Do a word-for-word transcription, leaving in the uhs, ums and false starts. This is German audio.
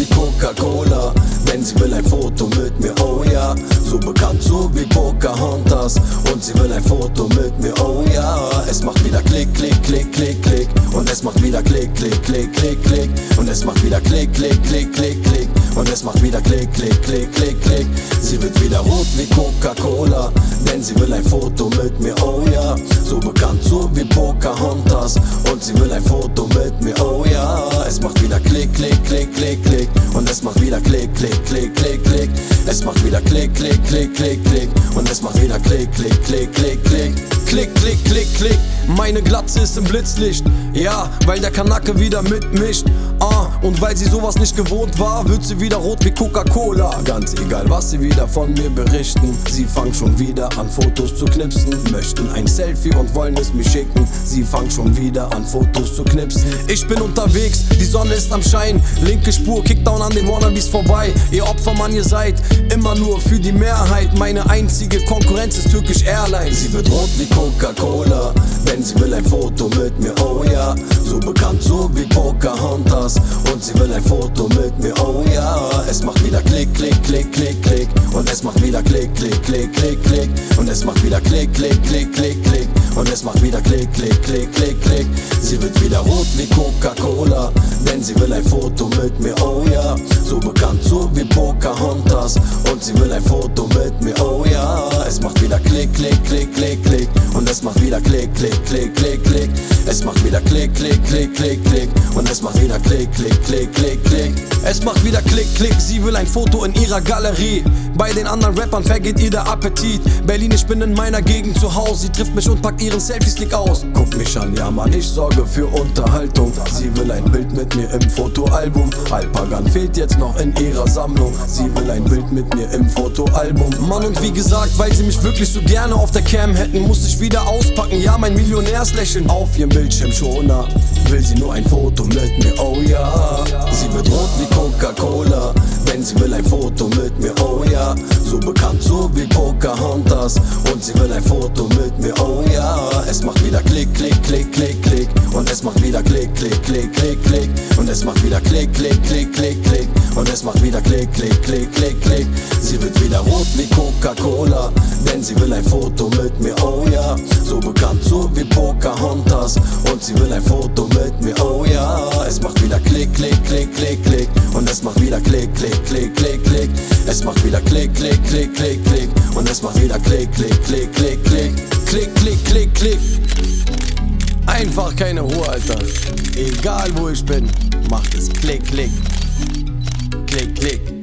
Coca-Cola, denn sie will ein Foto mit mir, oh ja. So bekannt so wie Pocahontas und sie will ein Foto mit mir, oh ja. Es macht wieder Klick, Klick, Klick, Klick, Klick und es macht wieder Klick, Klick, Klick, Klick, Klick und es macht wieder Klick, Klick, Klick, Klick, Klick und es macht wieder Klick, Klick, Klick, Klick, Klick. Sie wird wieder rot wie Coca-Cola, denn sie will ein Foto mit mir, oh ja. So bekannt so wie Pocahontas und sie will ein Foto mit mir, oh ja. Es macht wieder Klick, Klick, Klick, Klick, Klick und es macht wieder Klick, Klick, Klick, Klick, Klick. Es macht wieder Klick, Klick, Klick, Klick, Klick und es macht wieder Klick, Klick, Klick, Klick, Klick. Klick, klick, klick, klick, meine Glatze ist im Blitzlicht. Ja, weil der Kanake wieder mitmischt. Ah, und weil sie sowas nicht gewohnt war, wird sie wieder rot wie Coca-Cola. Ganz egal, was sie wieder von mir berichten, sie fangen schon wieder an Fotos zu knipsen. Möchten ein Selfie und wollen es mir schicken. Sie fangen schon wieder an Fotos zu knipsen. Ich bin unterwegs, die Sonne ist am Schein. Linke Spur, Kickdown an den Wannabes vorbei. Ihr Opfermann, ihr seid immer nur für die Mehrheit. Meine einzige Konkurrenz ist Turkish Airlines. Sie wird rot wie Coca-Cola, denn sie will ein Foto mit mir, oh ja. So bekannt so wie Pocahontas und sie will ein Foto mit mir, oh ja. Es macht wieder Klick, Klick, Klick, Klick, Klick und es macht wieder Klick, Klick, Klick, Klick, Klick und es macht wieder Klick, Klick, Klick, Klick, Klick und es macht wieder Klick, Klick, Klick, Klick, Klick. Sie wird wieder rot wie Coca-Cola, denn sie will ein Foto mit mir, oh ja. So bekannt so wie Pocahontas und sie will ein Foto mit mir, oh ja. Es macht wieder Klick, Klick, Klick, Klick, Klick und es macht wieder Klick, Klick, Klick, Klick, Klick. Es macht wieder Klick, Klick, Klick, Klick, Klick und es macht wieder Klick, Klick, Klick, Klick, Klick. Es macht wieder Klick, Klick, sie will ein Foto in ihrer Galerie. Bei den anderen Rappern vergeht ihr der Appetit. Berlin, ich bin in meiner Gegend zu Hause. Sie trifft mich und packt ihren Selfie-Stick aus. Guck mich an, ja Mann, ich sorge für Unterhaltung. Sie will ein Bild mit mir im Fotoalbum. Alpagan fehlt jetzt noch in ihrer Sammlung. Sie will ein Bild mit mir im Fotoalbum. Mann, und wie gesagt, weil sie mich wirklich so gerne auf der Cam hätten, muss ich wieder auspacken, ja mein Millionärslächeln. Auf ihrem Bildschirmschoner will sie nur ein Foto mit mir, oh ja. Sie wird rot wie Coca-Cola, denn sie will ein Foto mit mir, oh ja. So bekannt so wie Pocahontas und sie will ein Foto mit mir, oh ja. Es macht wieder Klick, Klick, Klick, Klick, Klick und es macht wieder Klick, Klick, Klick, Klick, Klick und es macht wieder Klick, Klick, Klick, Klick, Klick und es macht wieder Klick, Klick, Klick, Klick, Klick. Sie wird wieder rot wie Coca-Cola, denn sie will ein Foto mit mir, oh ja. So bekannt so wie Pocahontas und sie will ein Foto mit mir, oh ja. Es macht wieder Klick, Klick, Klick, Klick, Klick und es macht wieder Klick, Klick, Klick, Klick, Klick. Es macht wieder Klick, Klick, Klick, Klick, Klick und es macht wieder Klick, Klick, Klick, Klick, Klick. Klick, Klick, Klick, Klick. Einfach keine Ruhe, Alter. Egal wo ich bin, macht es Klick, Klick. Klick, Klick.